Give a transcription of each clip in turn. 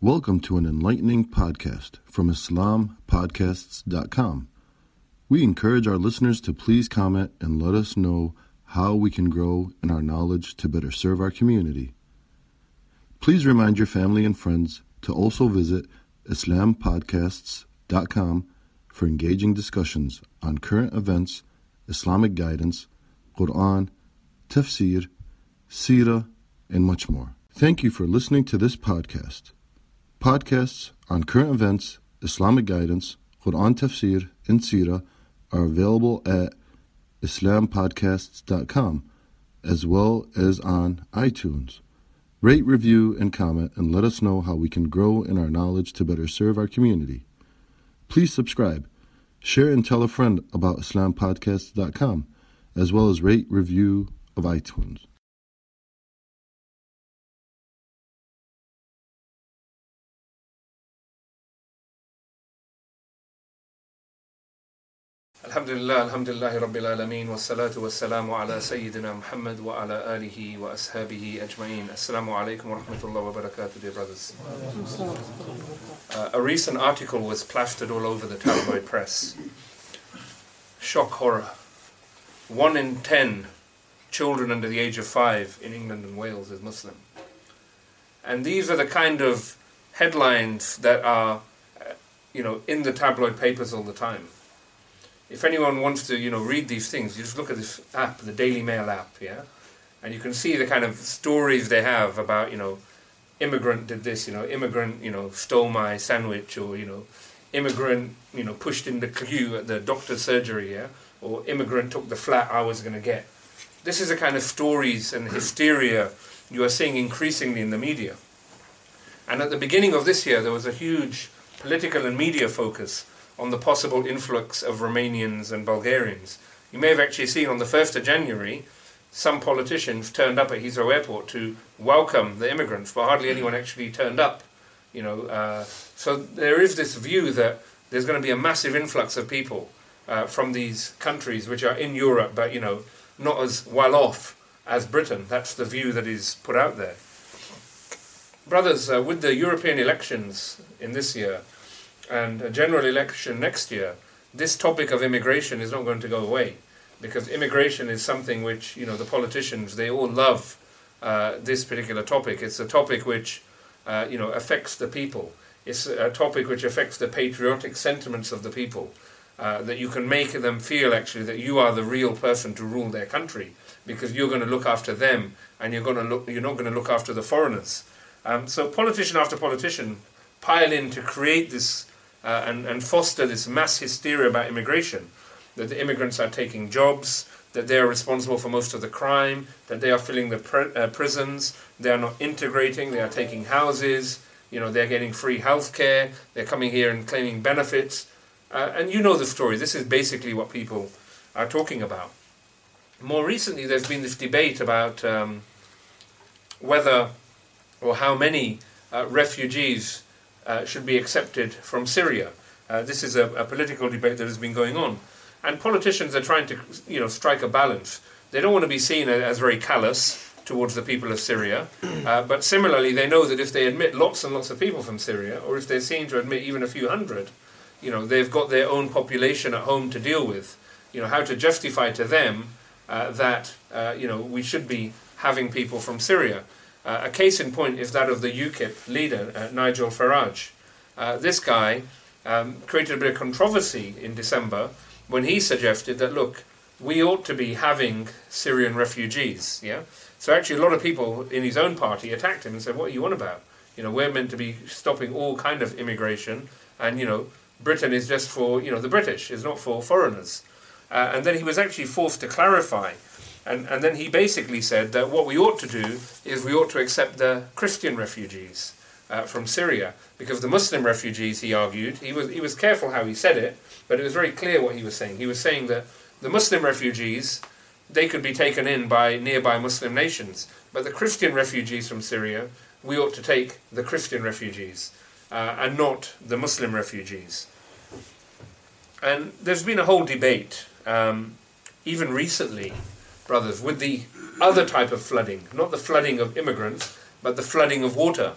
Welcome to an enlightening podcast from IslamPodcasts.com. We encourage our listeners to please comment and let us know how we can grow in our knowledge to better serve our community. Please remind your family and friends to also visit IslamPodcasts.com for engaging discussions on current events, Islamic guidance, Quran, tafsir, seerah, and much more. Thank you for listening to this podcast. Podcasts on current events, Islamic guidance, Quran tafsir, and seerah are available at IslamPodcasts.com as well as on iTunes. Rate, review, and comment and let us know how we can grow in our knowledge to better serve our community. Please subscribe, share, and tell a friend about IslamPodcasts.com as well as rate, review of iTunes. Alhamdulillah, alhamdulillahi rabbil alameen, wassalatu wassalamu ala Sayyidina Muhammad wa ala alihi wa ashabihi ajma'een. Assalamu alaikum wa rahmatullahi wa barakatuh, dear brothers. A recent article was plastered all over the tabloid press. Shock horror. 1 in 10 children under the age of 5 in England and Wales is Muslim. And these are the kind of headlines that are, in the tabloid papers all the time. If anyone wants to, read these things, you just look at this app, the Daily Mail app, yeah? And you can see the kind of stories they have about, immigrant did this, immigrant, stole my sandwich, or, immigrant, pushed in the queue at the doctor's surgery, yeah? Or immigrant took the flat I was going to get. This is the kind of stories and hysteria you are seeing increasingly in the media. And at the beginning of this year, there was a huge political and media focus on the possible influx of Romanians and Bulgarians. You may have actually seen on the 1st of January, some politicians turned up at Heathrow Airport to welcome the immigrants, but hardly anyone actually turned up. So there is this view that there's going to be a massive influx of people from these countries which are in Europe, but not as well off as Britain. That's the view that is put out there. Brothers, with the European elections in this year, and a general election next year, this topic of immigration is not going to go away, because immigration is something which, the politicians, they all love this particular topic. It's a topic which, affects the people. It's a topic which affects the patriotic sentiments of the people, that you can make them feel, actually, that you are the real person to rule their country, because you're going to look after them, and you're not going to look after the foreigners. So politician after politician pile in to create this and foster this mass hysteria about immigration, that the immigrants are taking jobs, that they are responsible for most of the crime, that they are filling the prisons, they are not integrating, they are taking houses, they're getting free healthcare, they're coming here and claiming benefits. And you know the story. This is basically what people are talking about. More recently, there's been this debate about whether or how many refugees should be accepted from Syria. This is a political debate that has been going on. And politicians are trying to, strike a balance. They don't want to be seen as very callous towards the people of Syria. But similarly, they know that if they admit lots and lots of people from Syria, or if they're seen to admit even a few hundred, they've got their own population at home to deal with. How to justify to them that, we should be having people from Syria. A case in point is that of the UKIP leader, Nigel Farage. This guy created a bit of controversy in December when he suggested that, look, we ought to be having Syrian refugees. Yeah. So actually a lot of people in his own party attacked him and said, what are you on about? We're meant to be stopping all kind of immigration, and, Britain is just for, the British, is not for foreigners. And then he was actually forced to clarify. And then he basically said that what we ought to do is we ought to accept the Christian refugees from Syria, because the Muslim refugees, he argued, he was careful how he said it, but it was very clear what he was saying. He was saying that the Muslim refugees, they could be taken in by nearby Muslim nations, but the Christian refugees from Syria, we ought to take the Christian refugees and not the Muslim refugees. And there's been a whole debate, even recently, brothers, with the other type of flooding, not the flooding of immigrants, but the flooding of water.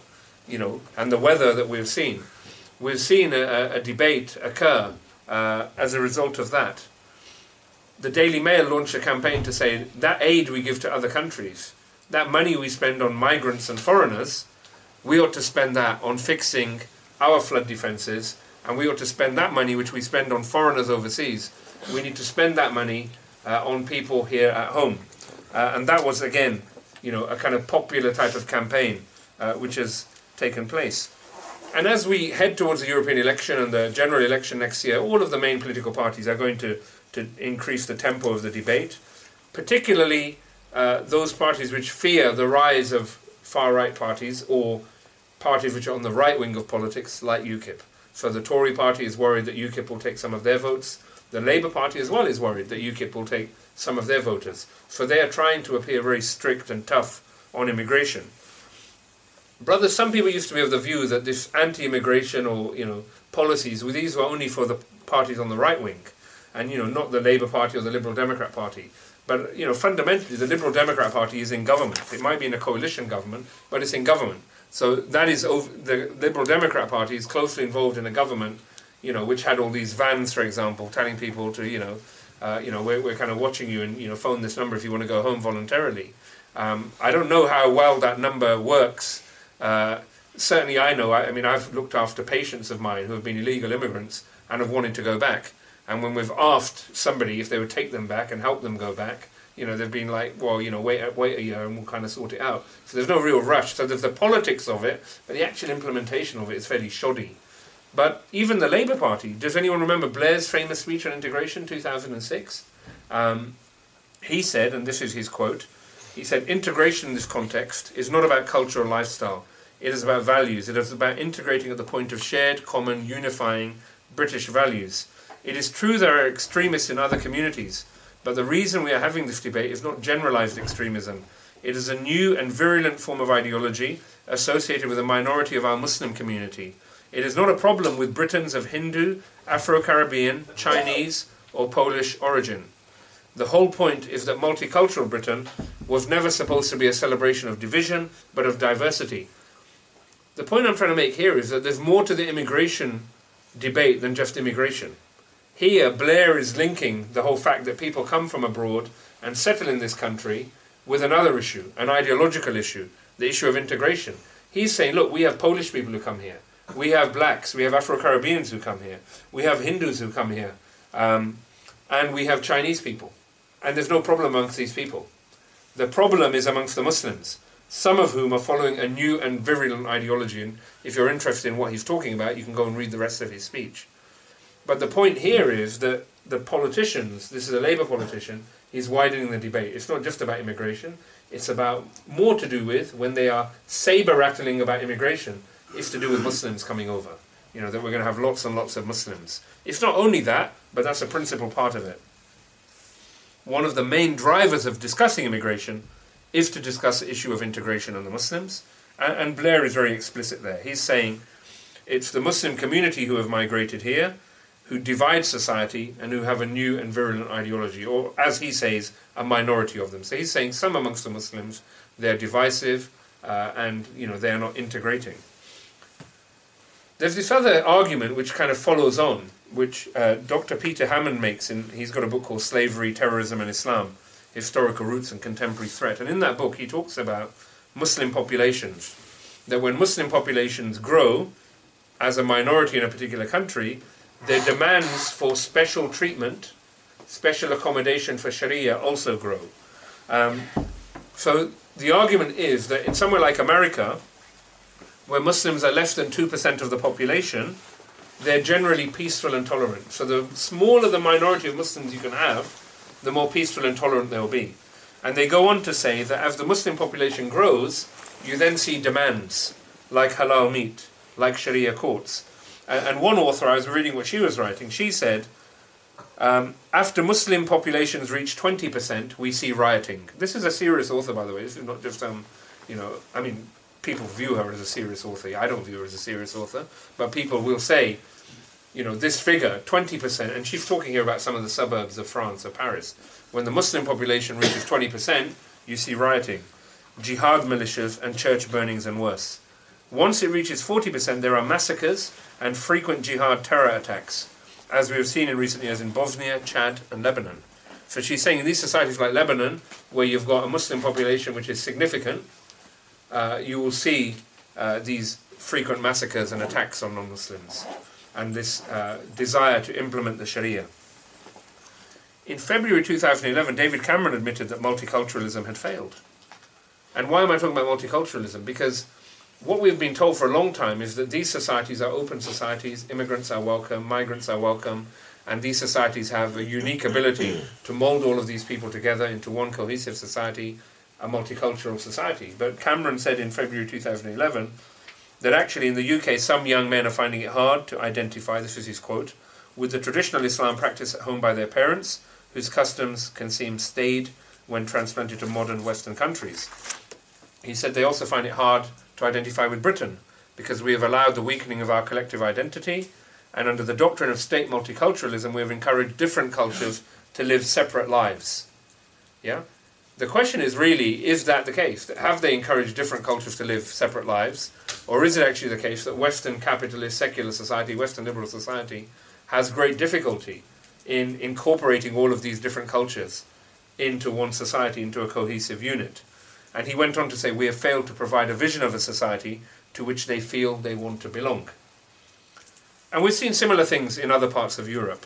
and the weather that we've seen. We've seen a debate occur as a result of that. The Daily Mail launched a campaign to say that aid we give to other countries, that money we spend on migrants and foreigners, we ought to spend that on fixing our flood defences, and we ought to spend that money which we spend on foreigners overseas, we need to spend that money on people here at home. And that was, again, a kind of popular type of campaign which has taken place. And as we head towards the European election and the general election next year, all of the main political parties are going to increase the tempo of the debate, particularly those parties which fear the rise of far-right parties or parties which are on the right wing of politics, like UKIP. So the Tory party is worried that UKIP will take some of their votes. The Labour Party as well is worried that UKIP will take some of their voters. So they are trying to appear very strict and tough on immigration. Brothers, some people used to be of the view that this anti-immigration or, policies, these were only for the parties on the right wing, and, not the Labour Party or the Liberal Democrat Party. But, fundamentally, the Liberal Democrat Party is in government. It might be in a coalition government, but it's in government. So that is, the Liberal Democrat Party is closely involved in a government, which had all these vans, for example, telling people to, we're kind of watching you and, phone this number if you want to go home voluntarily. I don't know how well that number works. Certainly I know, I've looked after patients of mine who have been illegal immigrants and have wanted to go back. And when we've asked somebody if they would take them back and help them go back, they've been like, well, wait a year and we'll kind of sort it out. So there's no real rush. So there's the politics of it, but the actual implementation of it is fairly shoddy. But even the Labour Party, does anyone remember Blair's famous speech on integration, 2006? He said, and this is his quote, he said, "Integration in this context is not about culture or lifestyle. It is about values. It is about integrating at the point of shared, common, unifying British values. It is true there are extremists in other communities, but the reason we are having this debate is not generalised extremism. It is a new and virulent form of ideology associated with a minority of our Muslim community. It is not a problem with Britons of Hindu, Afro-Caribbean, Chinese or Polish origin. The whole point is that multicultural Britain was never supposed to be a celebration of division, but of diversity." The point I'm trying to make here is that there's more to the immigration debate than just immigration. Here, Blair is linking the whole fact that people come from abroad and settle in this country with another issue, an ideological issue, the issue of integration. He's saying, look, we have Polish people who come here. We have blacks, we have Afro-Caribbeans who come here. We have Hindus who come here. And we have Chinese people. And there's no problem amongst these people. The problem is amongst the Muslims, some of whom are following a new and virulent ideology. And if you're interested in what he's talking about, you can go and read the rest of his speech. But the point here is that the politicians, this is a Labour politician, is widening the debate. It's not just about immigration. It's about more to do with, when they are saber-rattling about immigration, it's to do with Muslims coming over. That we're going to have lots and lots of Muslims. It's not only that, but that's a principal part of it. One of the main drivers of discussing immigration is to discuss the issue of integration and the Muslims. And Blair is very explicit there. He's saying it's the Muslim community who have migrated here, who divide society and who have a new and virulent ideology, or as he says, a minority of them. So he's saying some amongst the Muslims, they're divisive and they are not integrating. There's this other argument which kind of follows on, which Dr. Peter Hammond makes. He's got a book called Slavery, Terrorism and Islam, Historical Roots and Contemporary Threat. And in that book he talks about Muslim populations, that when Muslim populations grow as a minority in a particular country, their demands for special treatment, special accommodation for Sharia also grow. So the argument is that in somewhere like America, where Muslims are less than 2% of the population, they're generally peaceful and tolerant. So the smaller the minority of Muslims you can have, the more peaceful and tolerant they'll be. And they go on to say that as the Muslim population grows, you then see demands like halal meat, like Sharia courts. And one author, I was reading what she was writing, she said, after Muslim populations reach 20%, we see rioting. This is a serious author, by the way. This is not just, people view her as a serious author. I don't view her as a serious author. But people will say, this figure, 20%, and she's talking here about some of the suburbs of France or Paris. When the Muslim population reaches 20%, you see rioting, jihad militias and church burnings and worse. Once it reaches 40%, there are massacres and frequent jihad terror attacks, as we have seen in recent years in Bosnia, Chad, and Lebanon. So she's saying in these societies like Lebanon, where you've got a Muslim population which is significant, you will see these frequent massacres and attacks on non-Muslims, and this desire to implement the Sharia. In February 2011, David Cameron admitted that multiculturalism had failed. And why am I talking about multiculturalism? Because what we've been told for a long time is that these societies are open societies, immigrants are welcome, migrants are welcome, and these societies have a unique ability to mould all of these people together into one cohesive society, a multicultural society. But Cameron said in February 2011 that actually in the UK some young men are finding it hard to identify, this is his quote, with the traditional Islam practiced at home by their parents, whose customs can seem staid when transplanted to modern Western countries. He said they also find it hard to identify with Britain because we have allowed the weakening of our collective identity, and under the doctrine of state multiculturalism we have encouraged different cultures to live separate lives. Yeah? The question is really, is that the case? Have they encouraged different cultures to live separate lives? Or is it actually the case that Western capitalist secular society, Western liberal society, has great difficulty in incorporating all of these different cultures into one society, into a cohesive unit? And he went on to say, we have failed to provide a vision of a society to which they feel they want to belong. And we've seen similar things in other parts of Europe.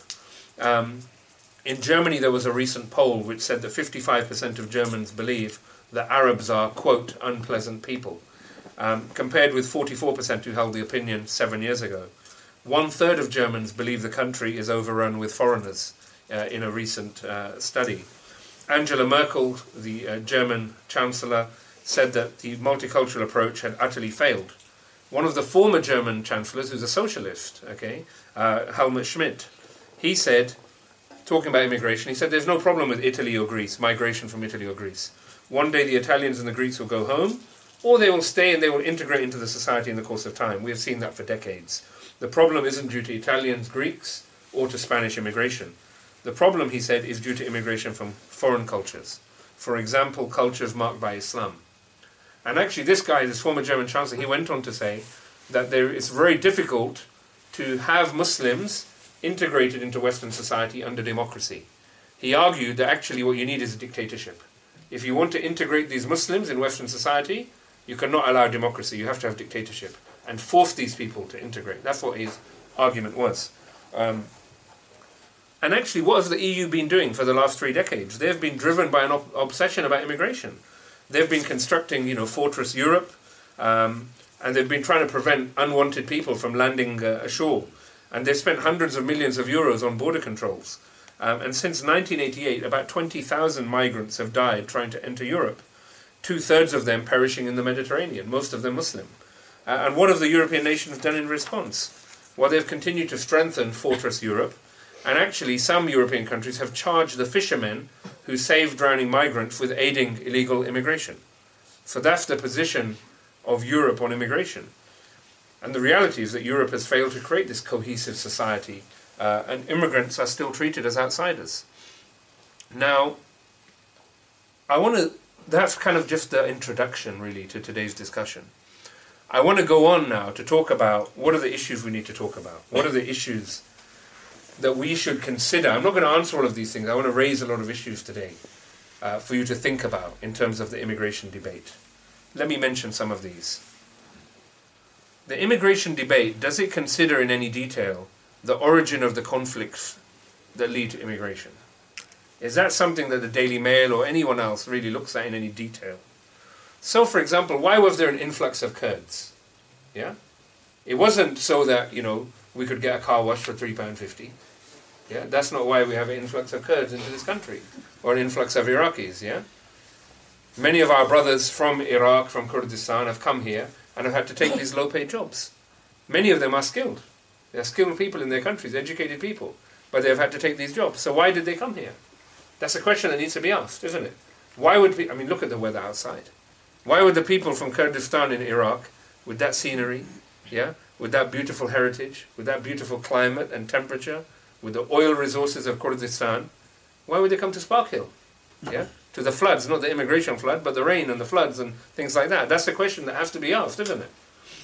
In Germany there was a recent poll which said that 55% of Germans believe that Arabs are, quote, unpleasant people, compared with 44% who held the opinion 7 years ago. 1/3 of Germans believe the country is overrun with foreigners in a recent study. Angela Merkel, the German Chancellor, said that the multicultural approach had utterly failed. One of the former German chancellors, who's a socialist, Helmut Schmidt, he said, talking about immigration, he said there's no problem with Italy or Greece, migration from Italy or Greece. One day the Italians and the Greeks will go home, or they will stay and they will integrate into the society in the course of time. We have seen that for decades. The problem isn't due to Italians, Greeks, or to Spanish immigration. The problem, he said, is due to immigration from foreign cultures. For example, cultures marked by Islam. And actually this guy, this former German chancellor, he went on to say that it's very difficult to have Muslims integrated into Western society under democracy. He argued that actually what you need is a dictatorship. If you want to integrate these Muslims in Western society, you cannot allow democracy, you have to have dictatorship and force these people to integrate. That's what his argument was. And actually, what has the EU been doing for the last 3 decades? They've been driven by an obsession about immigration. They've been constructing, Fortress Europe, and they've been trying to prevent unwanted people from landing ashore. And they've spent hundreds of millions of euros on border controls. And since 1988, about 20,000 migrants have died trying to enter Europe, 2/3 of them perishing in the Mediterranean, most of them Muslim. And what have the European nations done in response? Well, they've continued to strengthen Fortress Europe, and actually some European countries have charged the fishermen who saved drowning migrants with aiding illegal immigration. So that's the position of Europe on immigration. And the reality is that Europe has failed to create this cohesive society, and immigrants are still treated as outsiders. Now, that's kind of just the introduction, really, to today's discussion. I want to go on now to talk about what are the issues we need to talk about. What are the issues that we should consider? I'm not going to answer all of these things. I want to raise a lot of issues today for you to think about in terms of the immigration debate. Let me mention some of these. The immigration debate, does it consider in any detail the origin of the conflicts that lead to immigration? Is that something that the Daily Mail or anyone else really looks at in any detail? So, for example, why was there an influx of Kurds? Yeah? It wasn't so that, we could get a car wash for £3.50. Yeah? That's not why we have an influx of Kurds into this country, or an influx of Iraqis, yeah? Many of our brothers from Iraq, from Kurdistan, have come here and have had to take these low-paid jobs. Many of them are skilled. They're skilled people in their countries, educated people, but they've had to take these jobs. So why did they come here? That's a question that needs to be asked, isn't it? Why would look at the weather outside. Why would the people from Kurdistan in Iraq, with that scenery, yeah, with that beautiful heritage, with that beautiful climate and temperature, with the oil resources of Kurdistan, why would they come to Spark Hill? Yeah? To the floods, not the immigration flood, but the rain and the floods and things like that. That's a question that has to be asked, isn't it?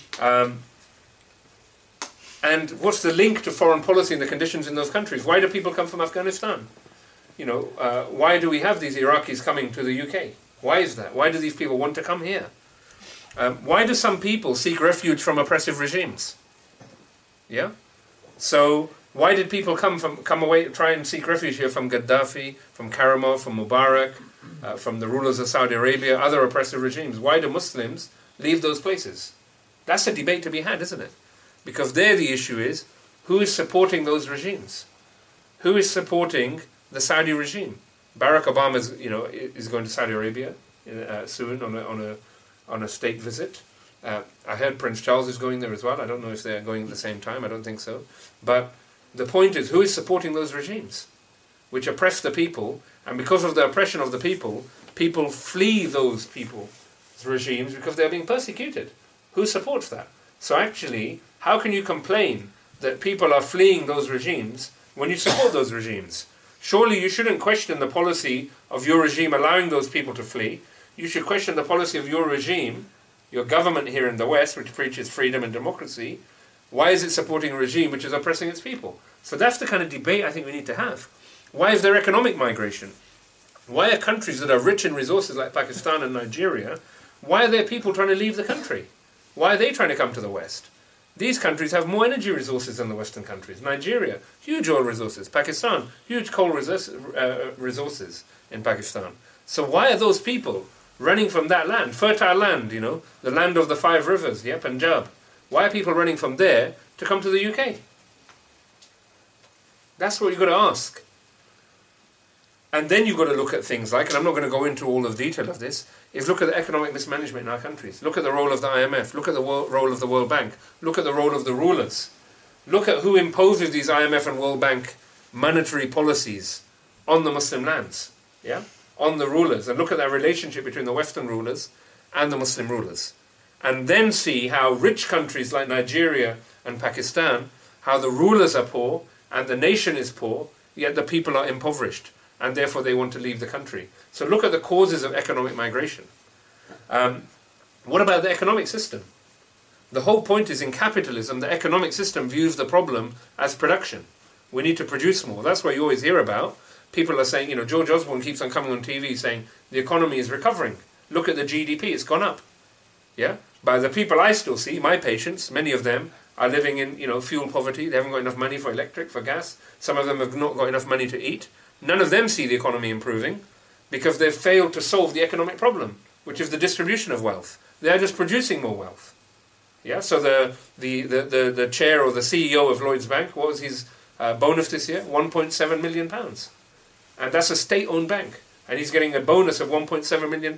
And what's the link to foreign policy and the conditions in those countries? Why do people come from Afghanistan? Why do we have these Iraqis coming to the UK? Why is that? Why do these people want to come here? Why do some people seek refuge from oppressive regimes? Yeah? So why did people come away, try and seek refuge here from Gaddafi, from Karimov, from Mubarak, from the rulers of Saudi Arabia, other oppressive regimes? Why do Muslims leave those places? That's a debate to be had, isn't it? Because there the issue is, who is supporting those regimes? Who is supporting the Saudi regime? Barack Obama is going to Saudi Arabia soon on a state visit. I heard Prince Charles is going there as well. I don't know if they're going at the same time. I don't think so. But the point is, who is supporting those regimes which oppress the people? And because of the oppression of the people, people flee those regimes because they're being persecuted. Who supports that? So actually, how can you complain that people are fleeing those regimes when you support those regimes? Surely you shouldn't question the policy of your regime allowing those people to flee. You should question the policy of your regime, your government here in the West, which preaches freedom and democracy. Why is it supporting a regime which is oppressing its people? So that's the kind of debate I think we need to have. Why is there economic migration? Why are countries that are rich in resources like Pakistan and Nigeria, why are there people trying to leave the country? Why are they trying to come to the West? These countries have more energy resources than the Western countries. Nigeria, huge oil resources. Pakistan, huge coal resources in Pakistan. So why are those people running from that land, fertile land, the land of the 5 rivers, Punjab? Why are people running from there to come to the UK? That's what you've got to ask. And then you've got to look at things like, and I'm not going to go into all the detail of this, is look at the economic mismanagement in our countries. Look at the role of the IMF. Look at the role of the World Bank. Look at the role of the rulers. Look at who imposes these IMF and World Bank monetary policies on the Muslim lands, on the rulers. And look at that relationship between the Western rulers and the Muslim rulers. And then see how rich countries like Nigeria and Pakistan, how the rulers are poor and the nation is poor, yet the people are impoverished, and therefore they want to leave the country. So look at the causes of economic migration. What about the economic system? The whole point is, in capitalism, the economic system views the problem as production. We need to produce more. That's what you always hear about. People are saying, George Osborne keeps on coming on TV saying the economy is recovering. Look at the GDP, it's gone up. Yeah? By the people I still see, my patients, many of them are living in, fuel poverty. They haven't got enough money for electric, for gas. Some of them have not got enough money to eat. None of them see the economy improving because they've failed to solve the economic problem, which is the distribution of wealth. They are just producing more wealth. Yeah. So the chair or the CEO of Lloyds Bank, what was his bonus this year? £1.7 million, and that's a state-owned bank, and he's getting a bonus of £1.7 million.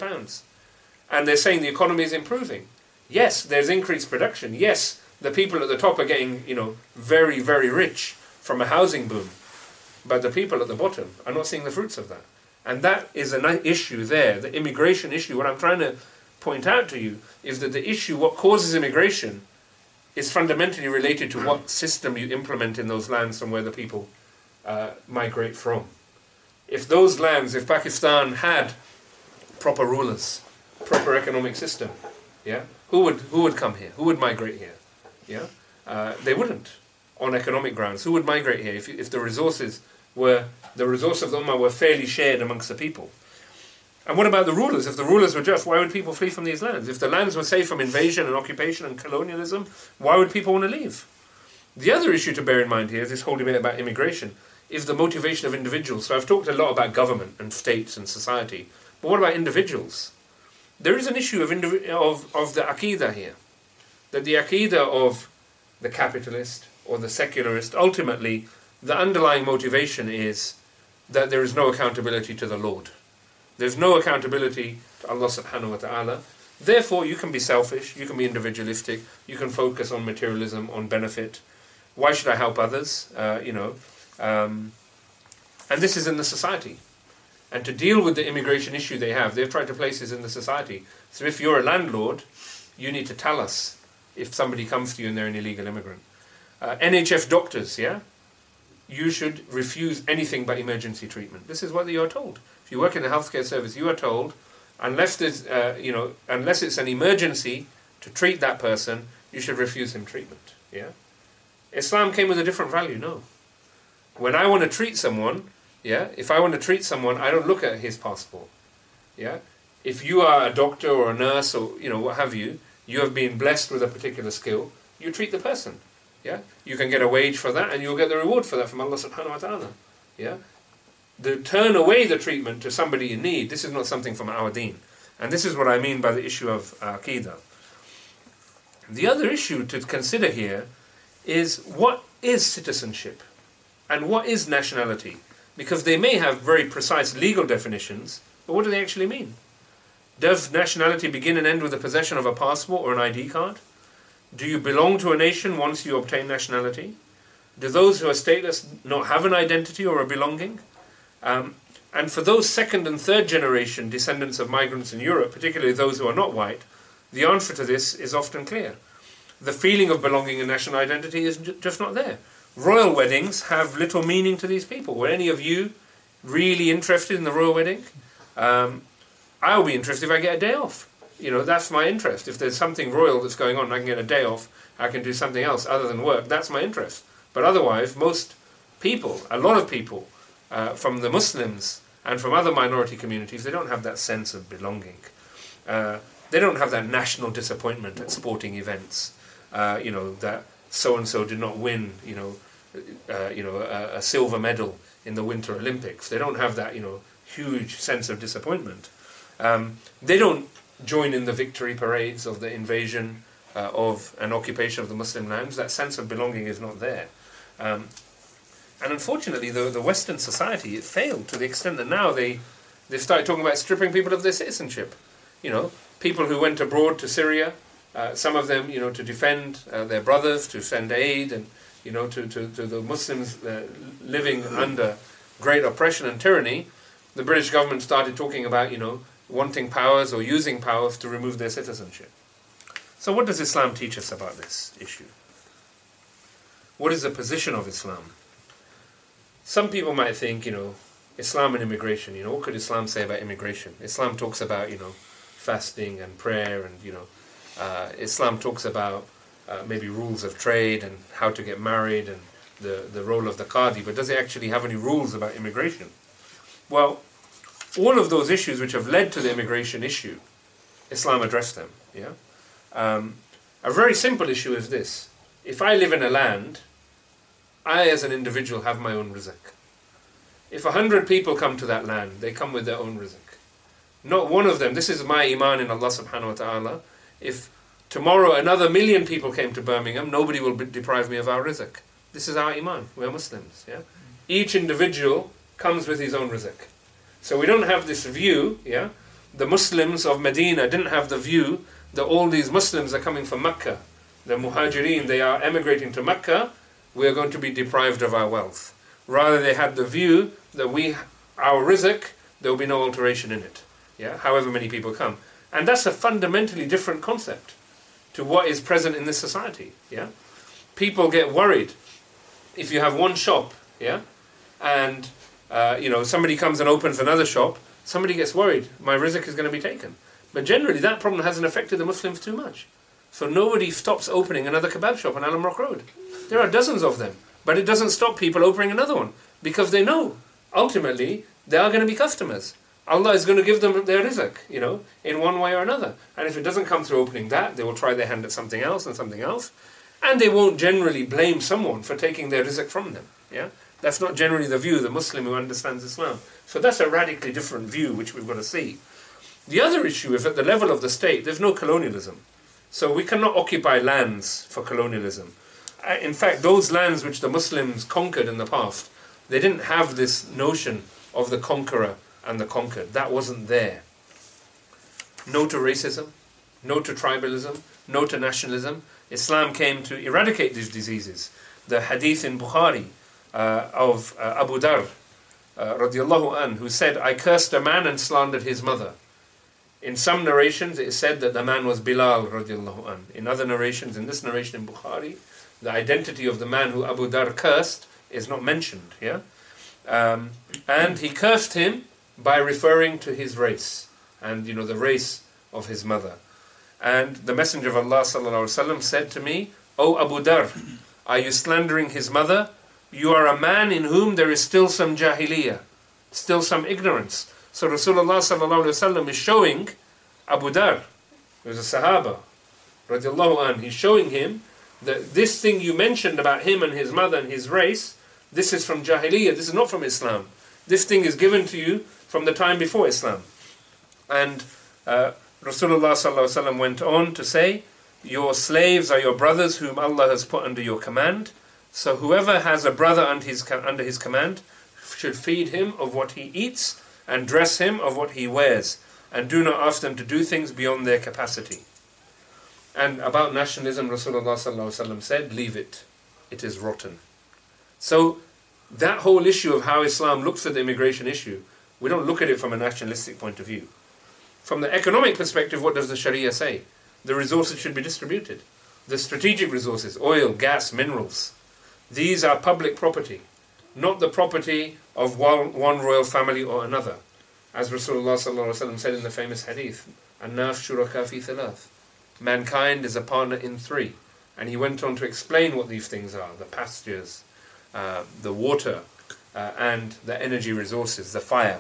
And they're saying the economy is improving. Yes, there's increased production. Yes, the people at the top are getting very, very rich from a housing boom. But the people at the bottom are not seeing the fruits of that. And that is an issue there, the immigration issue. What I'm trying to point out to you is that the issue, what causes immigration, is fundamentally related to what system you implement in those lands from where the people migrate from. If those lands, if Pakistan had proper rulers, proper economic system, who would come here? Who would migrate here? They wouldn't, on economic grounds. Who would migrate here if the resources of the Ummah were fairly shared amongst the people? And what about the rulers? If the rulers were just, why would people flee from these lands? If the lands were safe from invasion and occupation and colonialism, why would people want to leave? The other issue to bear in mind here, this whole debate about immigration, is the motivation of individuals. So I've talked a lot about government and states and society, but what about individuals? There is an issue of the Aqidah here, that the Aqidah of the capitalist or the secularist, ultimately the underlying motivation is that there is no accountability to the Lord. There's no accountability to Allah subhanahu wa ta'ala. Therefore, you can be selfish, you can be individualistic, you can focus on materialism, on benefit. Why should I help others? And this is in the society. And to deal with the immigration issue they've tried to place this in the society. So if you're a landlord, you need to tell us if somebody comes to you and they're an illegal immigrant. NHS doctors, you should refuse anything but emergency treatment. This is what you are told. If you work in the healthcare service, you are told, unless it's an emergency to treat that person, you should refuse him treatment. Yeah, Islam came with a different value. No, when I want to treat someone, yeah, if I want to treat someone, I don't look at his passport. Yeah, if you are a doctor or a nurse or what have you, you have been blessed with a particular skill. You treat the person. Yeah, you can get a wage for that, and you'll get the reward for that from Allah Subhanahu wa Taala. Yeah, turn away the treatment to somebody in need. This is not something from our Deen, and this is what I mean by the issue of Aqidah. The other issue to consider here is what is citizenship and what is nationality, because they may have very precise legal definitions, but what do they actually mean? Does nationality begin and end with the possession of a passport or an ID card? Do you belong to a nation once you obtain nationality? Do those who are stateless not have an identity or a belonging? And for those second and third generation descendants of migrants in Europe, particularly those who are not white, the answer to this is often clear. The feeling of belonging and national identity is just not there. Royal weddings have little meaning to these people. Were any of you really interested in the royal wedding? I'll be interested if I get a day off. That's my interest. If there's something royal that's going on and I can get a day off, I can do something else other than work, that's my interest. But otherwise, most people, a lot of people, from the Muslims and from other minority communities, they don't have that sense of belonging. They don't have that national disappointment at sporting events, that so-and-so did not win, a silver medal in the Winter Olympics. They don't have that, huge sense of disappointment. They don't join in the victory parades of the invasion of an occupation of the Muslim lands. That sense of belonging is not there. And unfortunately, the Western society, it failed to the extent that now they've started talking about stripping people of their citizenship. People who went abroad to Syria, some of them, to defend their brothers, to send aid, and, to the Muslims living under great oppression and tyranny. The British government started talking about, wanting powers or using powers to remove their citizenship. So what does Islam teach us about this issue? What is the position of Islam? Some people might think, Islam and immigration, what could Islam say about immigration? Islam talks about, fasting and prayer, and, Islam talks about maybe rules of trade and how to get married and the role of the Qadi, but does it actually have any rules about immigration? Well, all of those issues which have led to the immigration issue, Islam addressed them. Yeah, a very simple issue is this: if I live in a land, I as an individual have my own rizq. If 100 people come to that land, they come with their own rizq. Not one of them. This is my iman in Allah Subhanahu wa Taala. If tomorrow another 1,000,000 people came to Birmingham, nobody will deprive me of our rizq. This is our iman. We are Muslims. Yeah, each individual comes with his own rizq. So we don't have this view, yeah? The Muslims of Medina didn't have the view that all these Muslims are coming from Mecca. The Muhajirin, they are emigrating to Mecca, we are going to be deprived of our wealth. Rather, they had the view that our rizq, there will be no alteration in it, yeah? However many people come. And that's a fundamentally different concept to what is present in this society, yeah? People get worried if you have one shop, yeah? And somebody comes and opens another shop, somebody gets worried, my rizq is going to be taken. But generally that problem hasn't affected the Muslims too much. So nobody stops opening another kebab shop on Alam Rock Road. There are dozens of them. But it doesn't stop people opening another one, because they know, ultimately, they are going to be customers. Allah is going to give them their rizq, in one way or another. And if it doesn't come through opening that, they will try their hand at something else and something else. And they won't generally blame someone for taking their rizq from them, yeah? That's not generally the view of the Muslim who understands Islam. So that's a radically different view which we've got to see. The other issue is at the level of the state, there's no colonialism. So we cannot occupy lands for colonialism. In fact, those lands which the Muslims conquered in the past, they didn't have this notion of the conqueror and the conquered. That wasn't there. No to racism, no to tribalism, no to nationalism. Islam came to eradicate these diseases. The hadith in Bukhari, of Abu Dar, radiallahu anh, who said, I cursed a man and slandered his mother. In some narrations it is said that the man was Bilal radiallahu anh. In other narrations, in this narration in Bukhari, the identity of the man who Abu Dar cursed is not mentioned. Yeah, and he cursed him by referring to his race and the race of his mother. And the Messenger of Allah sallallahu alaihi wasallam said to me, "O Abu Dar, are you slandering his mother? You are a man in whom there is still some jahiliyyah, still some ignorance." So Rasulullah sallallahu alaihi wasallam is showing Abu Dar, who is a Sahaba, radiallahu anh, he's showing him that this thing you mentioned about him and his mother and his race, this is from jahiliyyah, this is not from Islam. This thing is given to you from the time before Islam. And Rasulullah sallallahu alaihi wasallam went on to say, your slaves are your brothers whom Allah has put under your command. So whoever has a brother under his command should feed him of what he eats and dress him of what he wears, and do not ask them to do things beyond their capacity. And about nationalism, Rasulullah sallallahu alaihi wasallam said, leave it. It is rotten. So that whole issue of how Islam looks at the immigration issue, we don't look at it from a nationalistic point of view. From the economic perspective, what does the Sharia say? The resources should be distributed. The strategic resources, oil, gas, minerals, these are public property, not the property of one royal family or another. As Rasulullah sallallahu alaihi wasallam said in the famous hadith, "An-nas shuraka fi thalath." Mankind is a partner in three. And he went on to explain what these things are: the pastures, the water, and the energy resources, the fire.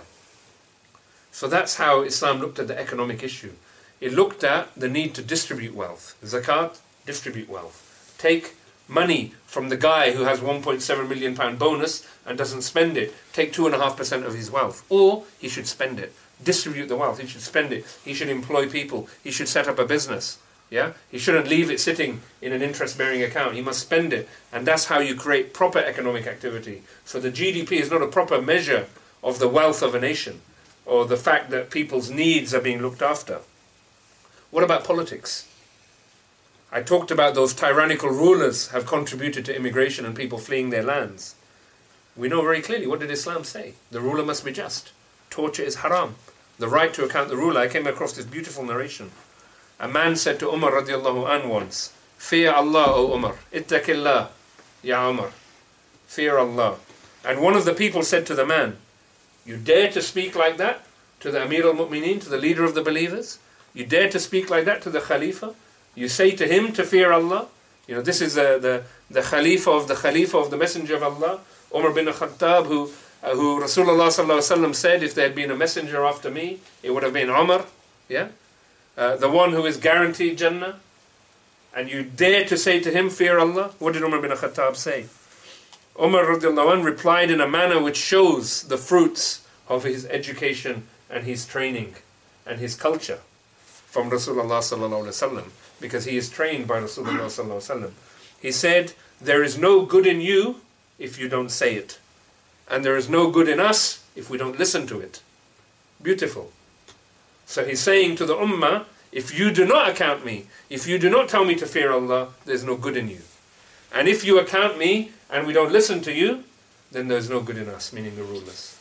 So that's how Islam looked at the economic issue. It looked at the need to distribute wealth. Zakat, distribute wealth. Take money from the guy who has £1.7 million bonus and doesn't spend it. Take 2.5% of his wealth. Or he should spend it. Distribute the wealth. He should spend it. He should employ people. He should set up a business. Yeah? He shouldn't leave it sitting in an interest-bearing account. He must spend it. And that's how you create proper economic activity. So the GDP is not a proper measure of the wealth of a nation, or the fact that people's needs are being looked after. What about politics? I talked about those tyrannical rulers have contributed to immigration and people fleeing their lands. We know very clearly, what did Islam say? The ruler must be just. Torture is haram. The right to account the ruler. I came across this beautiful narration. A man said to Umar radiallahu anhu once, "Fear Allah, O Umar. Ittaqillah, ya Umar. Fear Allah." And one of the people said to the man, "You dare to speak like that to the Amir al-Mu'mineen, to the leader of the believers? You dare to speak like that to the Khalifa? You say to him to fear Allah?" You know, this is the Khalifa of the Messenger of Allah, Umar bin Khattab, who Rasulullah sallallahu alaihi wasallam said, if there had been a messenger after me, it would have been Umar. Yeah, the one who is guaranteed Jannah. And you dare to say to him, fear Allah? What did Umar bin Khattab say? Umar radiallahu anh replied in a manner which shows the fruits of his education and his training and his culture from Rasulullah sallallahu alaihi wasallam, because he is trained by Rasulullah sallallahu alaihi wasallam. He said, "There is no good in you if you don't say it, and there is no good in us if we don't listen to it." Beautiful. So he's saying to the ummah, if you do not account me, if you do not tell me to fear Allah, there's no good in you. And if you account me and we don't listen to you, then there's no good in us, meaning the rulers.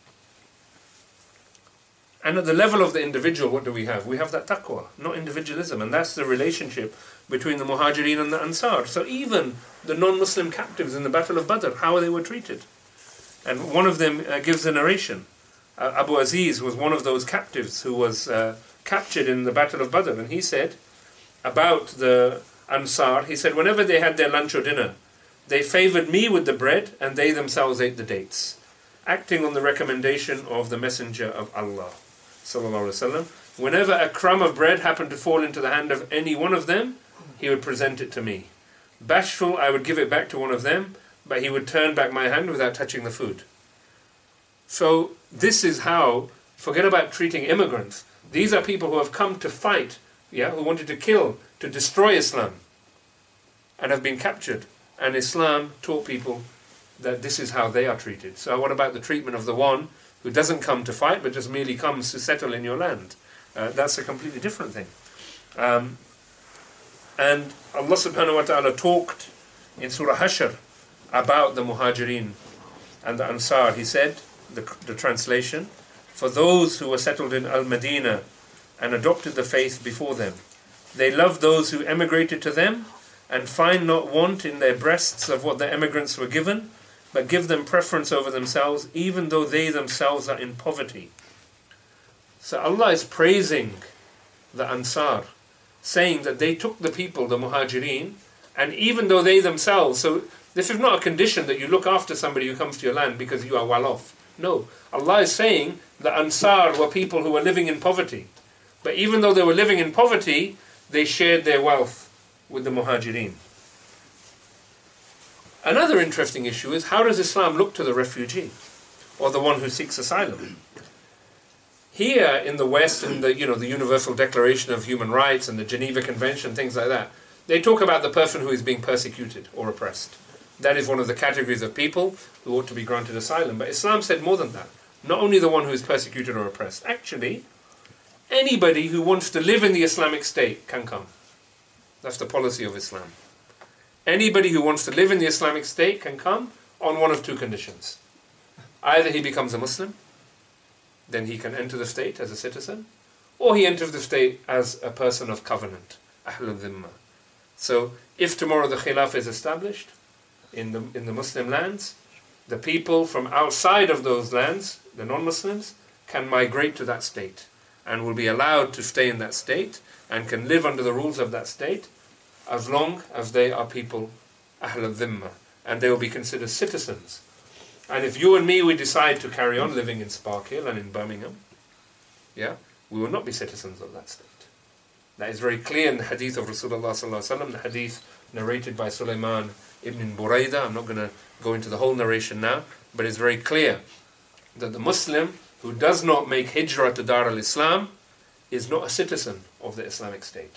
And at the level of the individual, what do we have? We have that taqwa, not individualism. And that's the relationship between the Muhajirin and the Ansar. So even the non-Muslim captives in the Battle of Badr, how they were treated. And one of them gives a narration. Abu Aziz was one of those captives who was captured in the Battle of Badr. And he said about the Ansar, he said, whenever they had their lunch or dinner, they favored me with the bread and they themselves ate the dates, acting on the recommendation of the Messenger of Allah sallallahu alaihi wasallam. Whenever a crumb of bread happened to fall into the hand of any one of them, he would present it to me. Bashful, I would give it back to one of them, but he would turn back my hand without touching the food. So this is how, forget about treating immigrants. These are people who have come to fight, who wanted to kill, to destroy Islam, and have been captured. And Islam taught people that this is how they are treated. So what about the treatment of the one who doesn't come to fight, but just merely comes to settle in your land? That's a completely different thing. And Allah subhanahu wa ta'ala talked in Surah Hashr about the Muhajirin and the Ansar. He said, the translation, for those who were settled in Al-Madinah and adopted the faith before them, they love those who emigrated to them and find not want in their breasts of what the emigrants were given, but give them preference over themselves, even though they themselves are in poverty. So Allah is praising the Ansar saying that they took the people, the Muhajirin, and even though they themselves, so this is not a condition that you look after somebody who comes to your land because you are well off. No, Allah is saying the Ansar were people who were living in poverty. But even though they were living in poverty, they shared their wealth with the Muhajirin. Another interesting issue is, how does Islam look to the refugee or the one who seeks asylum? Here in the West, in the Universal Declaration of Human Rights and the Geneva Convention, things like that, they talk about the person who is being persecuted or oppressed. That is one of the categories of people who ought to be granted asylum. But Islam said more than that. Not only the one who is persecuted or oppressed. Actually, anybody who wants to live in the Islamic State can come. That's the policy of Islam. Anybody who wants to live in the Islamic State can come on one of two conditions. Either he becomes a Muslim, then he can enter the state as a citizen, or he enters the state as a person of covenant, Ahlul Dhimma. So, if tomorrow the Khilafah is established in the Muslim lands, the people from outside of those lands, the non-Muslims, can migrate to that state and will be allowed to stay in that state and can live under the rules of that state as long as they are people Ahlul Dhimma, and they will be considered citizens. And if you and me, we decide to carry on living in Sparkhill and in Birmingham, we will not be citizens of that state. That is very clear in the hadith of Rasulullah sallallahu alaihi wasallam, the hadith narrated by Sulaiman ibn Buraidah. I'm not going to go into the whole narration now, but it's very clear that the Muslim who does not make hijrah to Dar al-Islam is not a citizen of the Islamic State.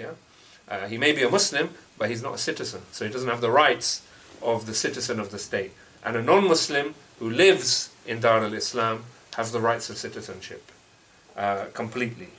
He may be a Muslim, but he's not a citizen, so he doesn't have the rights of the citizen of the state. And a non-Muslim who lives in Dar al-Islam has the rights of citizenship completely.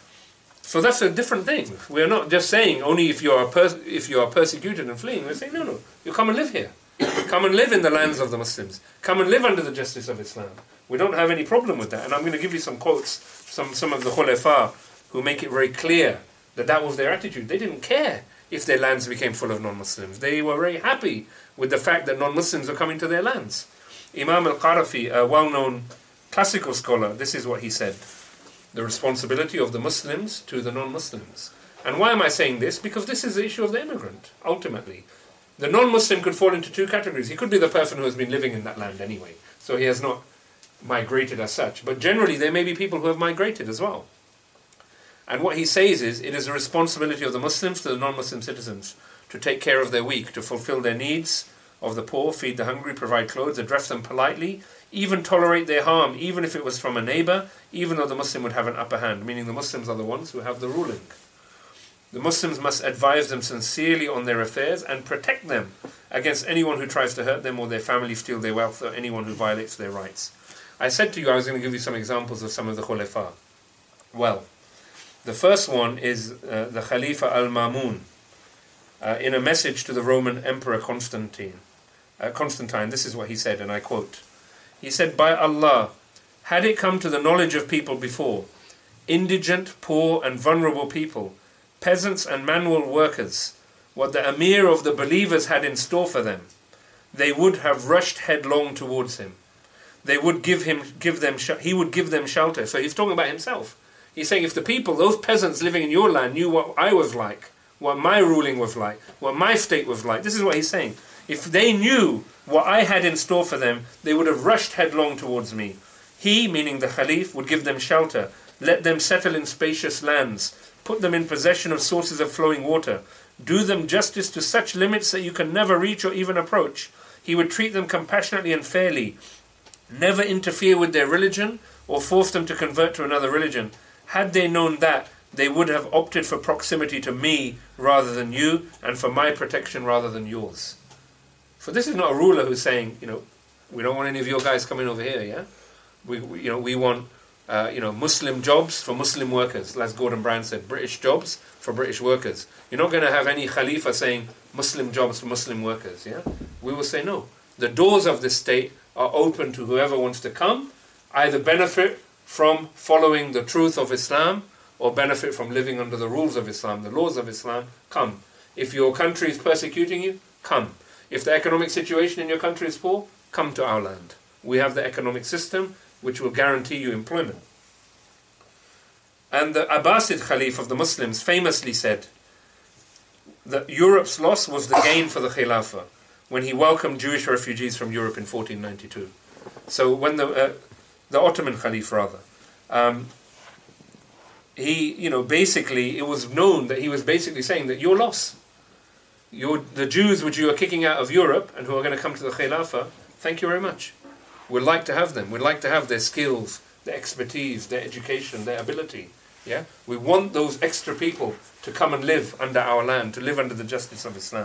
So that's a different thing. We're not just saying only if you are persecuted and fleeing. We're saying no, you come and live here. Come and live in the lands of the Muslims. Come and live under the justice of Islam. We don't have any problem with that. And I'm going to give you some quotes from some of the Khulafa who make it very clear that that was their attitude. They didn't care if their lands became full of non-Muslims. They were very happy with the fact that non-Muslims were coming to their lands. Imam al-Qarafi, a well-known classical scholar, this is what he said: the responsibility of the Muslims to the non-Muslims. And why am I saying this? Because this is the issue of the immigrant, ultimately. The non-Muslim could fall into two categories. He could be the person who has been living in that land anyway, so he has not migrated as such. But generally there may be people who have migrated as well. And what he says is, it is the responsibility of the Muslims to the non-Muslim citizens to take care of their weak, to fulfill their needs of the poor, feed the hungry, provide clothes, address them politely, even tolerate their harm, even if it was from a neighbor, even though the Muslim would have an upper hand, meaning the Muslims are the ones who have the ruling. The Muslims must advise them sincerely on their affairs and protect them against anyone who tries to hurt them or their family, steal their wealth, or anyone who violates their rights. I said to you I was going to give you some examples of some of the Khulafa. Well, the first one is the Khalifa al-Mamun, in a message to the Roman Emperor Constantine. This is what he said, and I quote. He said, "By Allah, had it come to the knowledge of people before, indigent, poor and vulnerable people, peasants and manual workers, what the Emir of the believers had in store for them, they would have rushed headlong towards him. They would he would give them shelter." So he's talking about himself. He's saying, if the people, those peasants living in your land, knew what I was like, what my ruling was like, what my state was like, this is what he's saying. If they knew what I had in store for them, they would have rushed headlong towards me. He, meaning the Khalif, would give them shelter, let them settle in spacious lands, put them in possession of sources of flowing water, do them justice to such limits that you can never reach or even approach. He would treat them compassionately and fairly, never interfere with their religion or force them to convert to another religion. Had they known that, they would have opted for proximity to me rather than you, and for my protection rather than yours. So this is not a ruler who's saying, we don't want any of your guys coming over here, yeah? We want, Muslim jobs for Muslim workers. As Gordon Brown said, British jobs for British workers. You're not going to have any Khalifa saying Muslim jobs for Muslim workers, yeah? We will say no. The doors of this state are open to whoever wants to come, either benefit from following the truth of Islam or benefit from living under the rules of Islam, the laws of Islam. Come. If your country is persecuting you, come. If the economic situation in your country is poor, come to our land. We have the economic system which will guarantee you employment. And the Abbasid Khalif of the Muslims famously said that Europe's loss was the gain for the Khilafah when he welcomed Jewish refugees from Europe in 1492. So when the Ottoman Khalif he, basically, it was known that he was basically saying that your loss, the Jews which you are kicking out of Europe and who are going to come to the Khilafah, thank you very much. We'd like to have them. We'd like to have their skills, their expertise, their education, their ability. Yeah, we want those extra people to come and live under our land, to live under the justice of Islam.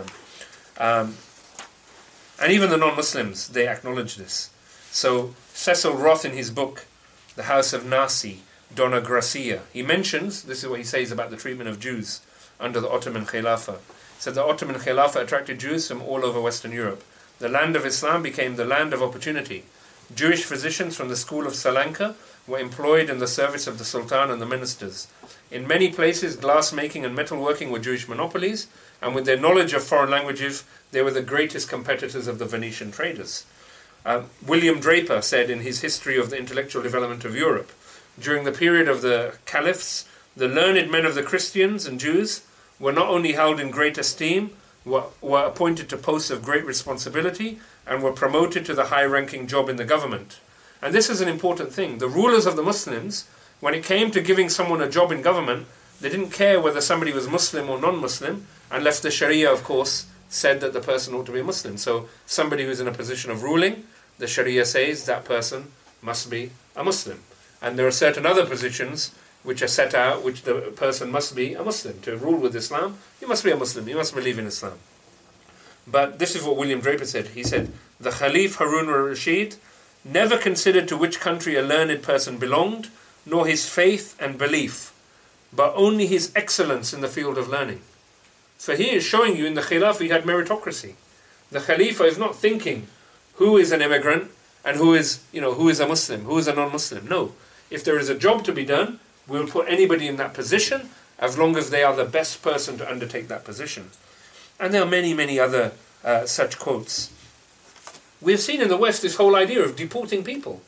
And even the non-Muslims, they acknowledge this. So Cecil Roth, in his book, The House of Nasi, Donna Gracia, he mentions, this is what he says about the treatment of Jews under the Ottoman Khilafah. He said the Ottoman Khilafah attracted Jews from all over Western Europe. The land of Islam became the land of opportunity. Jewish physicians from the school of Salanka were employed in the service of the Sultan and the ministers. In many places, glass-making and metalworking were Jewish monopolies, and with their knowledge of foreign languages, they were the greatest competitors of the Venetian traders. William Draper said in his History of the Intellectual Development of Europe, during the period of the caliphs, the learned men of the Christians and Jews were not only held in great esteem, were appointed to posts of great responsibility, and were promoted to the high-ranking job in the government. And this is an important thing. The rulers of the Muslims, when it came to giving someone a job in government, they didn't care whether somebody was Muslim or non-Muslim, unless the Sharia, of course, said that the person ought to be a Muslim. So somebody who's in a position of ruling, the Sharia says that person must be a Muslim. And there are certain other positions which are set out, which the person must be a Muslim. To rule with Islam, you must be a Muslim, you must believe in Islam. But this is what William Draper said. He said, the Khalif Harun al-Rashid never considered to which country a learned person belonged, nor his faith and belief, but only his excellence in the field of learning. So he is showing you in the Khilafah you had meritocracy. The Khalifa is not thinking who is an immigrant and who is a Muslim, who is a non-Muslim. No. If there is a job to be done, we will put anybody in that position as long as they are the best person to undertake that position. And there are many, many other such quotes. We've seen in the West this whole idea of deporting people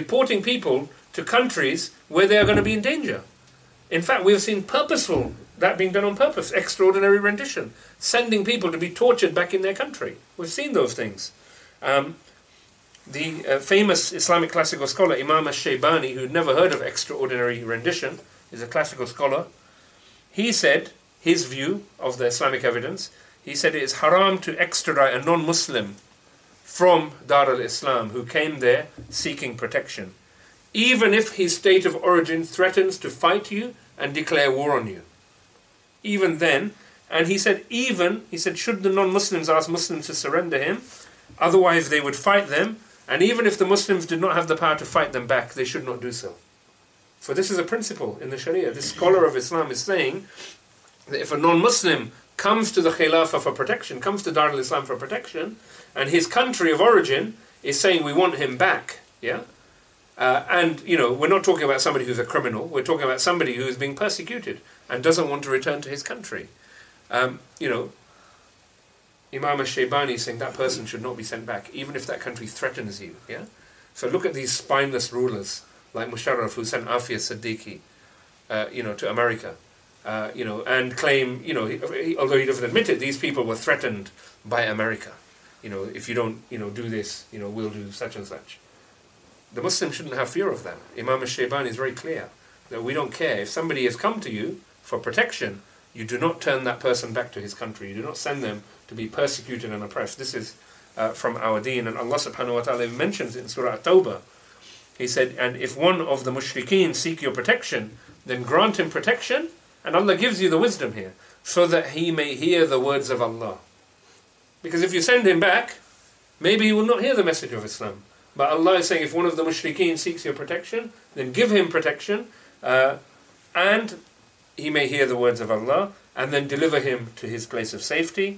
to countries where they are going to be in danger. In fact, we've seen that being done on purpose, extraordinary rendition, sending people to be tortured back in their country. We've seen those things. The famous Islamic classical scholar Imam al-Shaybani, who'd never heard of extraordinary rendition, is a classical scholar. He said, his view of the Islamic evidence, he said it is haram to extradite a non-Muslim from Dar al-Islam who came there seeking protection, even if his state of origin threatens to fight you and declare war on you. Even then, and he said should the non-Muslims ask Muslims to surrender him, otherwise they would fight them, and even if the Muslims did not have the power to fight them back, they should not do so. For this is a principle in the Sharia. This scholar of Islam is saying that if a non-Muslim comes to the Khilafah for protection, comes to Dar al-Islam for protection, and his country of origin is saying we want him back, we're not talking about somebody who's a criminal, we're talking about somebody who is being persecuted and doesn't want to return to his country. Imam al-Shaybani is saying that person should not be sent back, even if that country threatens you. So look at these spineless rulers like Musharraf, who sent Afia Siddiqui, to America, and claim, although he doesn't admit it, these people were threatened by America. If you don't, do this, we'll do such and such. The Muslims shouldn't have fear of that. Imam al-Shaybani is very clear that we don't care. If somebody has come to you for protection, you do not turn that person back to his country. You do not send them to be persecuted and oppressed. This is from our deen, and Allah subhanahu wa ta'ala mentions it in Surah At-Tawbah. He said, and if one of the mushrikeen seek your protection, then grant him protection, and Allah gives you the wisdom here, so that he may hear the words of Allah. Because if you send him back, maybe he will not hear the message of Islam. But Allah is saying, if one of the mushrikeen seeks your protection, then give him protection, and he may hear the words of Allah, and then deliver him to his place of safety.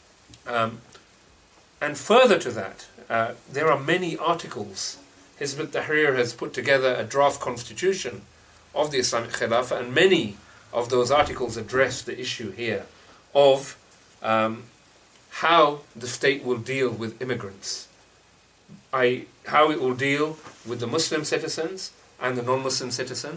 And further to that, there are many articles. Hizb ut-Tahrir has put together a draft constitution of the Islamic Khilafah, and many of those articles address the issue here of how the state will deal with immigrants. How it will deal with the Muslim citizens and the non-Muslim citizens,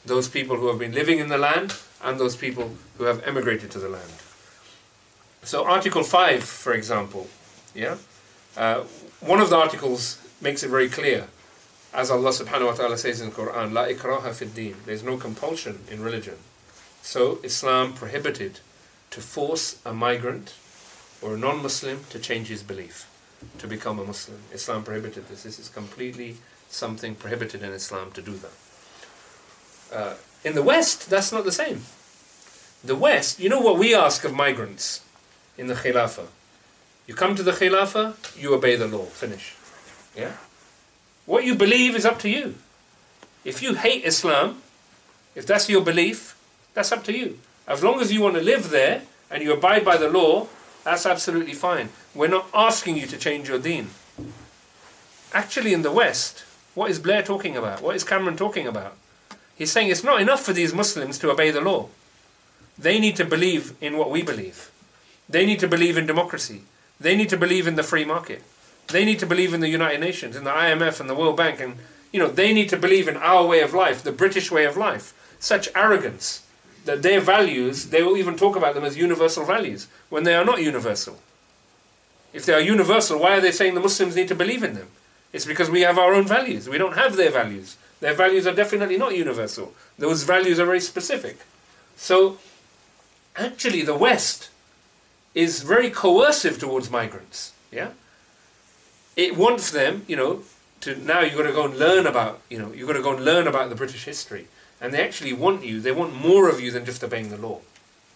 those people who have been living in the land and those people who have emigrated to the land. So Article 5, for example, one of the articles makes it very clear, as Allah subhanahu wa ta'ala says in the Quran, La ikraha fid din. There's no compulsion in religion. So Islam prohibited to force a migrant or a non-Muslim to change his belief, to become a Muslim. Islam prohibited this. This is completely something prohibited in Islam to do that. In the West, that's not the same. The West, you know what we ask of migrants in the Khilafah? You come to the Khilafah, you obey the law. Finish. Yeah? What you believe is up to you. If you hate Islam, if that's your belief, that's up to you. As long as you want to live there and you abide by the law, that's absolutely fine. We're not asking you to change your deen. Actually, in the West, what is Blair talking about? What is Cameron talking about? He's saying it's not enough for these Muslims to obey the law. They need to believe in what we believe. They need to believe in democracy. They need to believe in the free market. They need to believe in the United Nations, in the IMF and the World Bank. And, they need to believe in our way of life, the British way of life. Such arrogance that their values, they will even talk about them as universal values, when they are not universal. If they are universal, why are they saying the Muslims need to believe in them? It's because we have our own values. We don't have their values. Their values are definitely not universal. Those values are very specific. So, actually, the West is very coercive towards migrants. Yeah, it wants them, to now you've got to go and learn about, you've got to go and learn about the British history, and they actually want you. They want more of you than just obeying the law.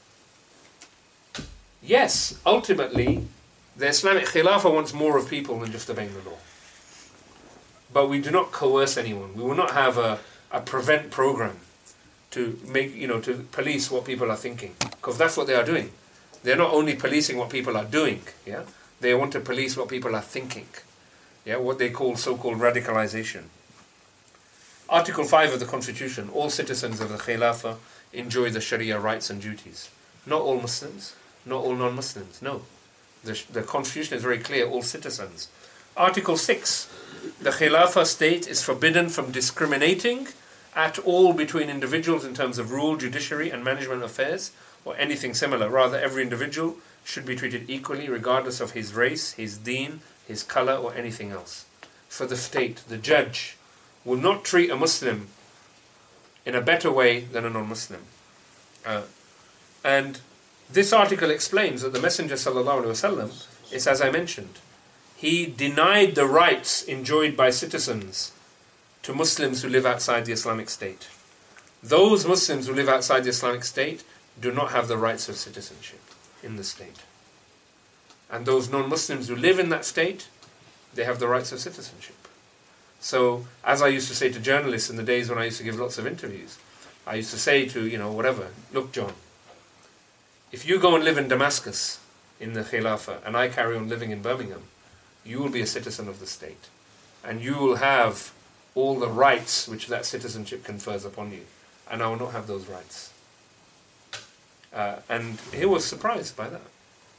Yes, ultimately, the Islamic Khilafah wants more of people than just obeying the law. But we do not coerce anyone. We will not have a prevent program to make, to police what people are thinking, because that's what they are doing. They're not only policing what people are doing, yeah? They want to police what people are thinking, yeah? What they call so-called radicalization. Article 5 of the Constitution, all citizens of the Khilafah enjoy the Sharia rights and duties. Not all Muslims, not all non-Muslims, no. The Constitution is very clear, all citizens. Article 6, the Khilafah state is forbidden from discriminating at all between individuals in terms of rule, judiciary and management affairs, or anything similar. Rather, every individual should be treated equally regardless of his race, his deen, his color or anything else. For the state, the judge will not treat a Muslim in a better way than a non-Muslim. And this article explains that the Messenger sallallahu alaihi wasallam is, as I mentioned, he denied the rights enjoyed by citizens to Muslims who live outside the Islamic State. Those Muslims who live outside the Islamic State do not have the rights of citizenship in the state. And those non-Muslims who live in that state, they have the rights of citizenship. So, as I used to say to journalists in the days when I used to give lots of interviews, I used to say to, look, John, if you go and live in Damascus, in the Khilafah, and I carry on living in Birmingham, you will be a citizen of the state. And you will have all the rights which that citizenship confers upon you. And I will not have those rights. And he was surprised by that.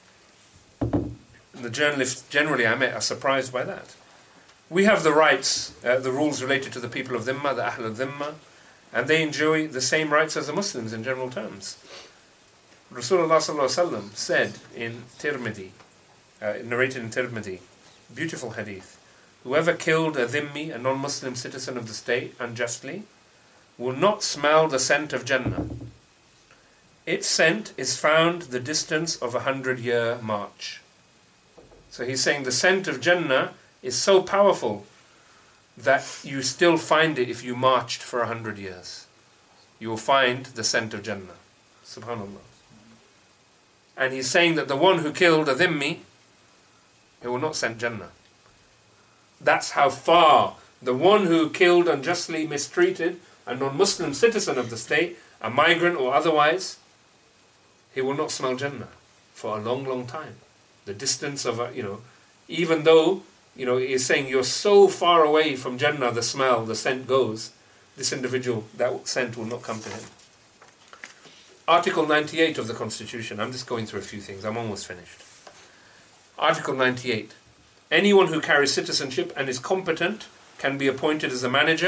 The journalists generally I met are surprised by that. We have the rights, the rules related to the people of Dhimma, the Ahl al-Dhimma, and they enjoy the same rights as the Muslims in general terms. Rasulullah sallallahu alaihi wasallam said in Tirmidhi, narrated in Tirmidhi, beautiful hadith, whoever killed a dhimmi, a non-Muslim citizen of the state, unjustly, will not smell the scent of Jannah. Its scent is found the distance of 100-year march. So he's saying the scent of Jannah is so powerful that you still find it if you marched for 100 years. You will find the scent of Jannah. Subhanallah. And he's saying that the one who killed a dhimmi, he will not scent Jannah. That's how far the one who killed unjustly mistreated a non-Muslim citizen of the state, a migrant or otherwise, he will not smell Jannah for a long, long time. The distance of, even though, he's saying you're so far away from Jannah, the smell, the scent goes, this individual, that scent will not come to him. Article 98 of the Constitution, I'm just going through a few things, I'm almost finished. Article 98. Anyone who carries citizenship and is competent can be appointed as a manager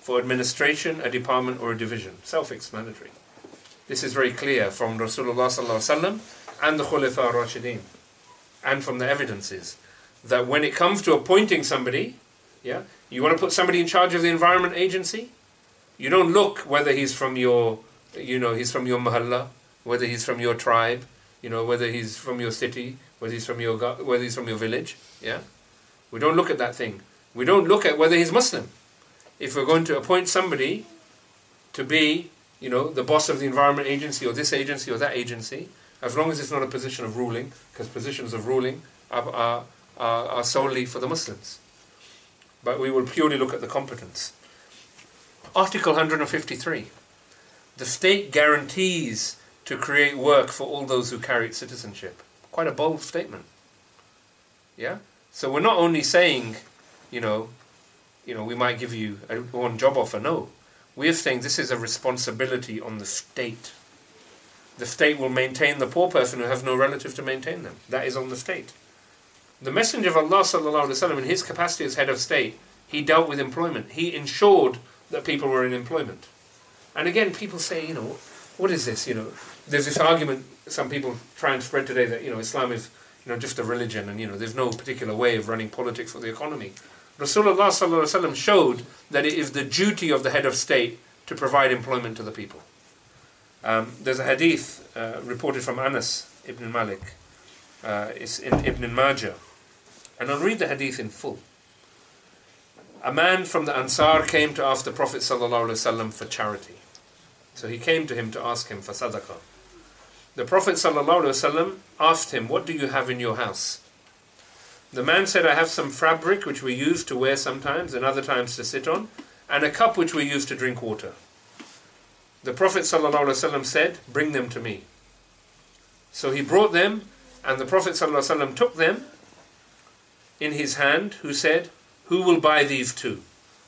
for administration, a department or a division. Self-explanatory. This is very clear from Rasulullah sallallahu alaihi wasallam and the Khulafa ar-Rashidin, and from the evidences, that when it comes to appointing somebody, yeah, you want to put somebody in charge of the Environment Agency, you don't look whether he's from your, he's from your mahalla, whether he's from your tribe, whether he's from your city, whether he's from your village, yeah. We don't look at that thing. We don't look at whether he's Muslim. If we're going to appoint somebody to be, the boss of the Environment Agency or this agency or that agency, as long as it's not a position of ruling, because positions of ruling are solely for the Muslims. But we will purely look at the competence. Article 153. The state guarantees to create work for all those who carry its citizenship. Quite a bold statement. Yeah? So we're not only saying, we might give you one job offer. No. We're saying this is a responsibility on the state. The state will maintain the poor person who has no relative to maintain them. That is on the state. The Messenger of Allah sallallahu alaihi wasallam, in his capacity as head of state, he dealt with employment. He ensured that people were in employment. And again, people say, what is this? There's this argument some people try and spread today that, Islam is, just a religion and, there's no particular way of running politics or the economy. Rasulullah sallallahu alaihi wasallam showed that it is the duty of the head of state to provide employment to the people. There's a hadith reported from Anas ibn Malik. It's in Ibn Majah. And I'll read the hadith in full. A man from the Ansar came to ask the Prophet ﷺ for charity. So he came to him to ask him for sadaqah. The Prophet ﷺ asked him, what do you have in your house? The man said, I have some fabric which we use to wear sometimes and other times to sit on, and a cup which we use to drink water. The Prophet ﷺ said, bring them to me. So he brought them, and the Prophet ﷺ took them in his hand, who said, who will buy these two?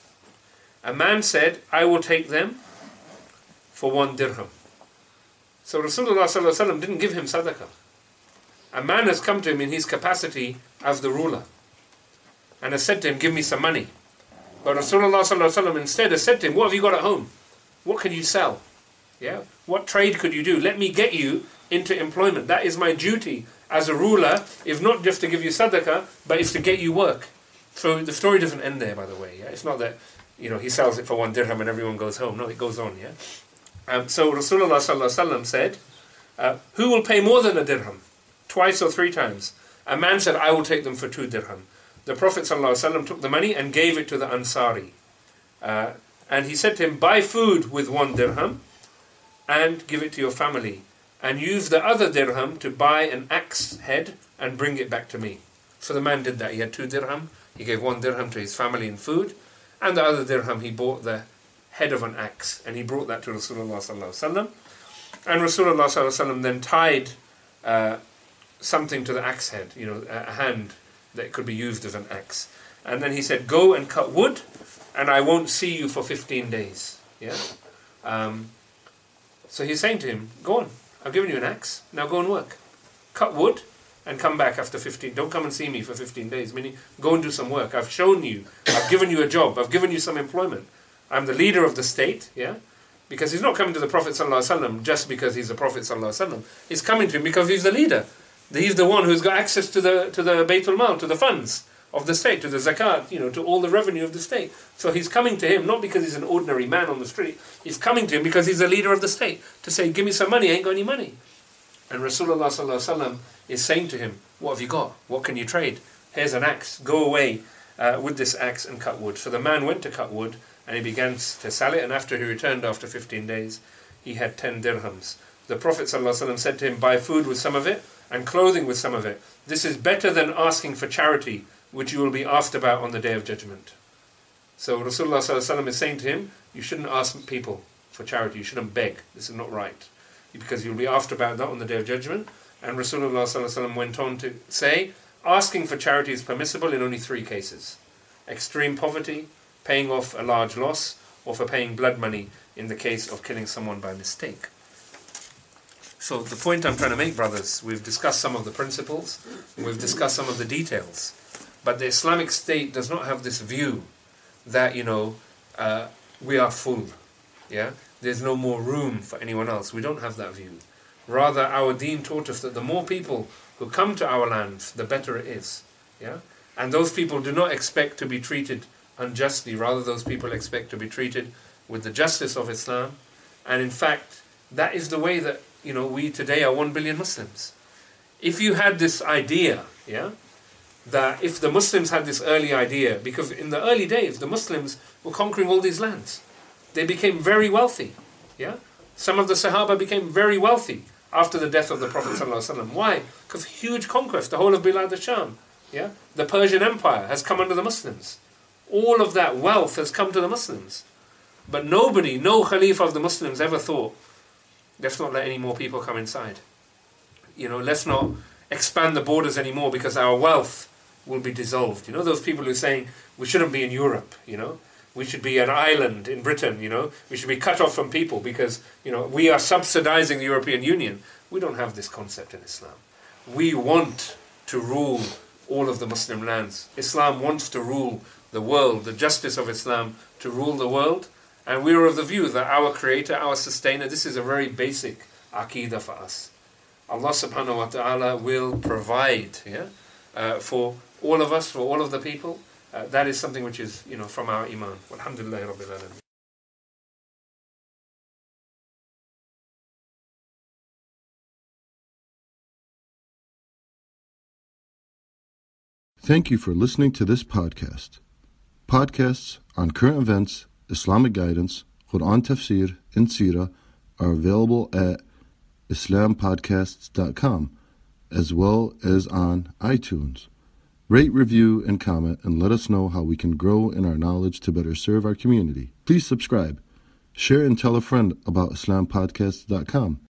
A man said, I will take them for 1 dirham. So Rasulullah ﷺ didn't give him sadaqah. A man has come to him in his capacity as the ruler and has said to him, give me some money. But Rasulullah ﷺ instead has said to him, what have you got at home? What can you sell? Yeah? What trade could you do? Let me get you into employment. That is my duty as a ruler, if not just to give you sadaqah, but it's to get you work. So the story doesn't end there, by the way. Yeah? It's not that he sells it for 1 dirham and everyone goes home. No, it goes on. Yeah. So Rasulullah ﷺ said, who will pay more than a dirham? Twice or 3 times. A man said, I will take them for 2 dirham. The Prophet ﷺ took the money and gave it to the Ansari. And he said to him, buy food with 1 dirham and give it to your family. And use the other dirham to buy an axe head and bring it back to me. So the man did that. He had 2 dirham. He gave 1 dirham to his family in food. And the other dirham he bought the head of an axe. And he brought that to Rasulullah sallallahu alaihi wasallam. And Rasulullah sallallahu alaihi wasallam then tied something to the axe head. A hand that could be used as an axe. And then he said, go and cut wood. And I won't see you for 15 days. Yeah. So he's saying to him, go on. I've given you an axe. Now go and work. Cut wood and come back after 15. Don't come and see me for 15 days. Meaning, go and do some work. I've shown you. I've given you a job. I've given you some employment. I'm the leader of the state. Yeah. Because he's not coming to the Prophet ﷺ just because he's the Prophet ﷺ. He's coming to him because he's the leader. He's the one who's got access to the Baytul Mal, to the funds of the state, to the zakat, to all the revenue of the state. So he's coming to him not because he's an ordinary man on the street. He's coming to him because he's the leader of the state to say, give me some money, I ain't got any money. And Rasulullah sallallahu alaihi wasallam is saying to him, what have you got? What can you trade? Here's an axe. Go away with this axe and cut wood. So the man went to cut wood and he began to sell it. And after he returned after 15 days, he had 10 dirhams. The Prophet sallallahu alaihi wasallam said to him, buy food with some of it and clothing with some of it. This is better than asking for charity, which you will be asked about on the Day of Judgment. So Rasulullah ﷺ is saying to him, you shouldn't ask people for charity, you shouldn't beg, this is not right. Because you'll be asked about that on the Day of Judgment. And Rasulullah ﷺ went on to say, asking for charity is permissible in only 3 cases. Extreme poverty, paying off a large loss, or for paying blood money in the case of killing someone by mistake. So the point I'm trying to make, brothers, we've discussed some of the principles, and we've discussed some of the details. But the Islamic State does not have this view that, we are full. Yeah? There's no more room for anyone else. We don't have that view. Rather, our deen taught us that the more people who come to our land, the better it is. Yeah? And those people do not expect to be treated unjustly. Rather, those people expect to be treated with the justice of Islam. And in fact, that is the way that, we today are 1 billion Muslims. If you had this idea, that if the Muslims had this early idea, because in the early days, the Muslims were conquering all these lands. They became very wealthy. Some of the Sahaba became very wealthy after the death of the Prophet ﷺ. Why? Because huge conquest, the whole of Bilad al-Sham. The Persian Empire has come under the Muslims. All of that wealth has come to the Muslims. But no Khalifa of the Muslims ever thought, let's not let any more people come inside. Let's not expand the borders anymore because our wealth will be dissolved. Those people who are saying we shouldn't be in Europe, we should be an island in Britain, we should be cut off from people because, we are subsidizing the European Union. We don't have this concept in Islam. We want to rule all of the Muslim lands. Islam wants to rule the world, the justice of Islam to rule the world. And we are of the view that our creator, our sustainer, this is a very basic aqeedah for us. Allah subhanahu wa ta'ala will provide for all of us, for all of the people. That is something which is, from our iman. Alhamdulillah Rabbil Alameen. Thank you for listening to this podcast. Podcasts on current events, Islamic guidance, Quran tafsir, and seerah are available at islampodcasts.com as well as on iTunes. Rate, review, and comment, and let us know how we can grow in our knowledge to better serve our community. Please subscribe, share, and tell a friend about islampodcasts.com.